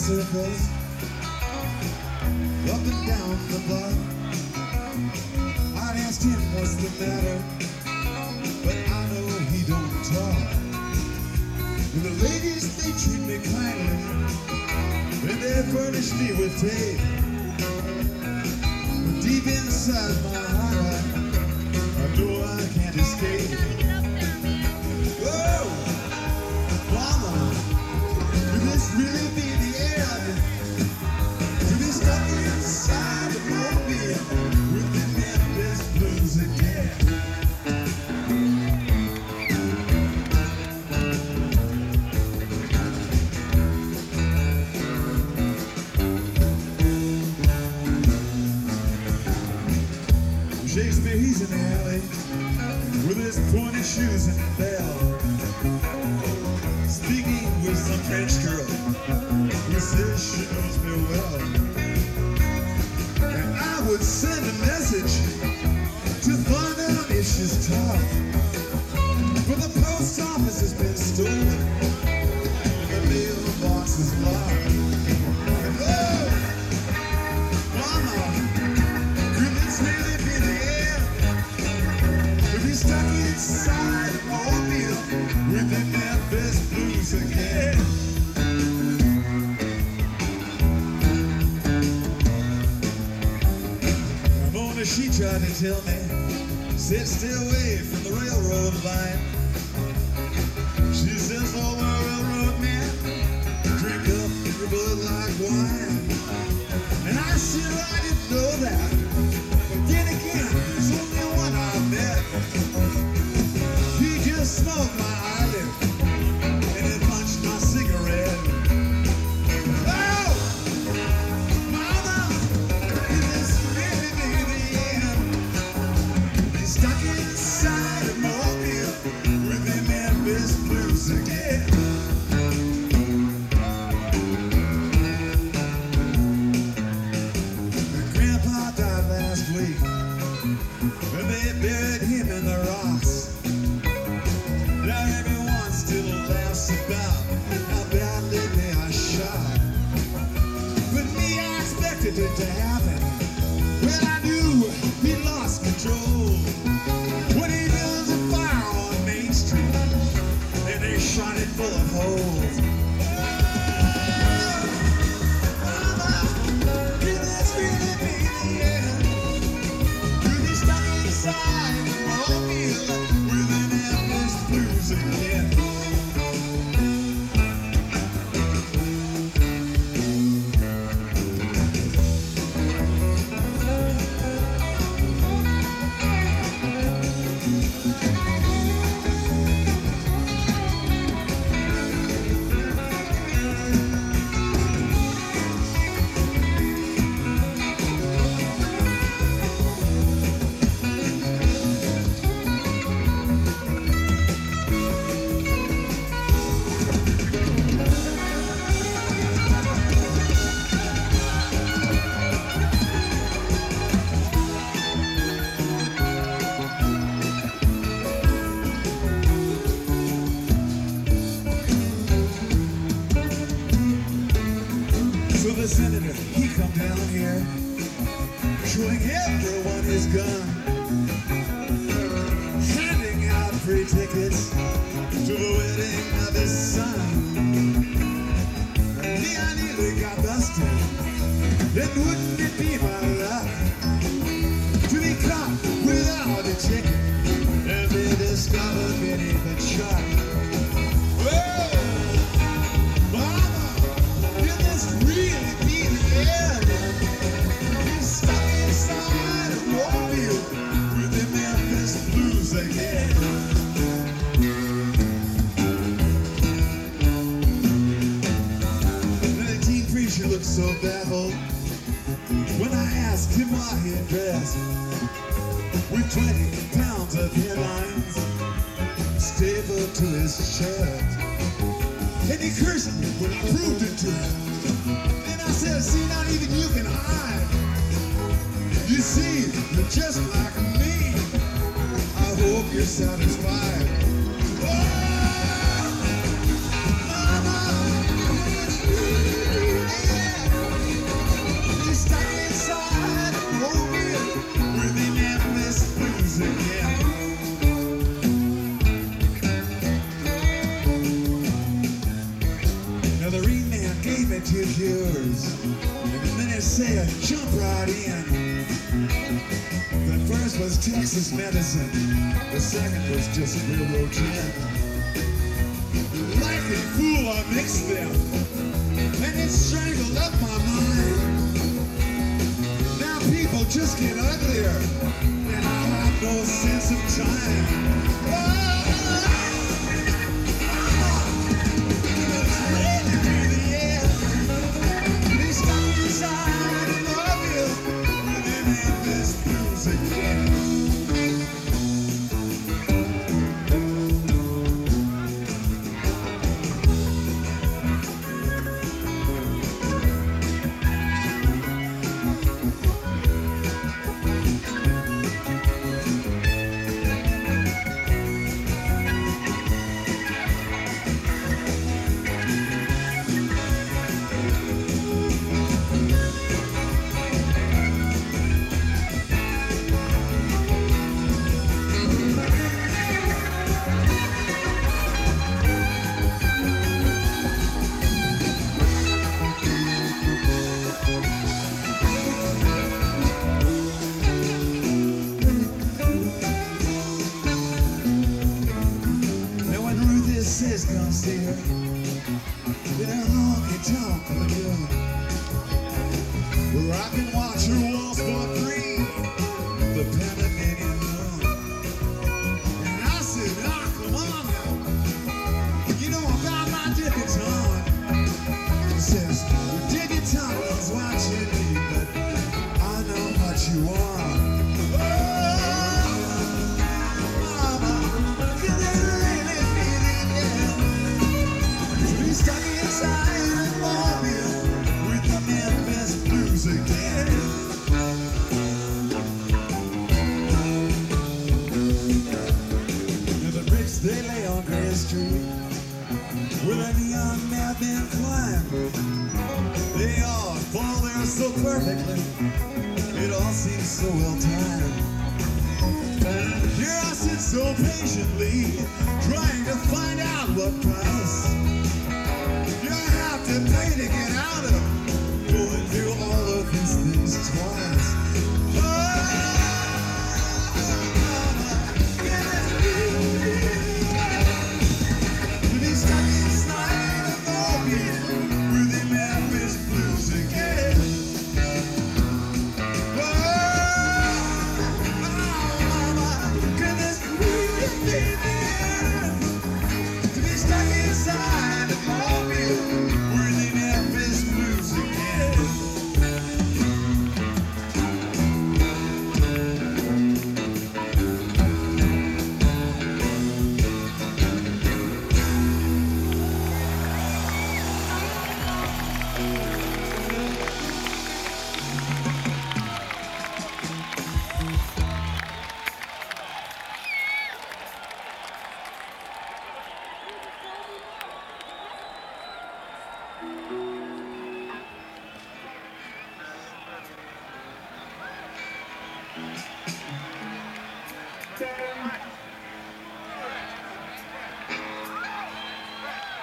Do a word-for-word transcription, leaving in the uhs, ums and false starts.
circles up and down the block. I'd asked him what's the matter, but I know he don't talk. And the ladies, they treat me kindly, and they furnish me with tape. But deep inside my heart, I know I can't escape. Oh, mama, could this really be the end? To be stuck inside the mobile with the Memphis blues again. Shakespeare, he's in the alley with his pointed shoes and bell, speaking with some French girl who says she knows me well. And I would send a message to find out if she's tough, but the post office has been stolen and the mailbox is locked. And oh, mama, could this really be the end? To be stuck inside a mobile with the Memphis blues again. Ramona, she tried to tell me, said stay away from the railroad line. She says, oh, the railroad man, drink up your blood like wine. And I said, I didn't know that. But then again, there's only one I met. He just smoked my eyelid and then punched my cigarette. Oh, mama, could this really be the end? He's stuck inside a mobile with the Memphis blues again. Grandpa died last week, and they buried him in the rocks. Now everyone still laughs about how badly they are shot. But me, I expected it to happen. Well, I knew he lost control when he built a fire on Main Street, and they shot it full of holes. So the senator, he come down here, showing everyone his gun, handing out free tickets to the wedding of his son. Me, I nearly got busted, then wouldn't it be my luck to be caught without a ticket and be discovered beneath a truck? Well, she looked so baffled when I asked him why he had dressed with twenty pounds of headlines stapled to his chest. And he cursed me when I proved it to him. And I said, see, not even you can hide. You see, you're just like me. I hope you're satisfied. Oh, mama, it's really jump right in. The first was Texas medicine, the second was just railroad gin. Like a fool, I mixed them, and it strangled up my mind. Now people just get uglier, and I have no sense of time. Oh! Says come see her, they're honky tonk lagoon, where I can watch her waltz for free, the Panamanian moon. And I said, ah, come on now, you know about my debutante. She says, your debutante is watching me, but I know what you want. They lay on Gray Street with a neon madman climb. They all fall there so perfectly, it all seems so well timed. Here I sit so patiently, trying to find out what price you have to pay to get out of going through all of these things twice. Thank you.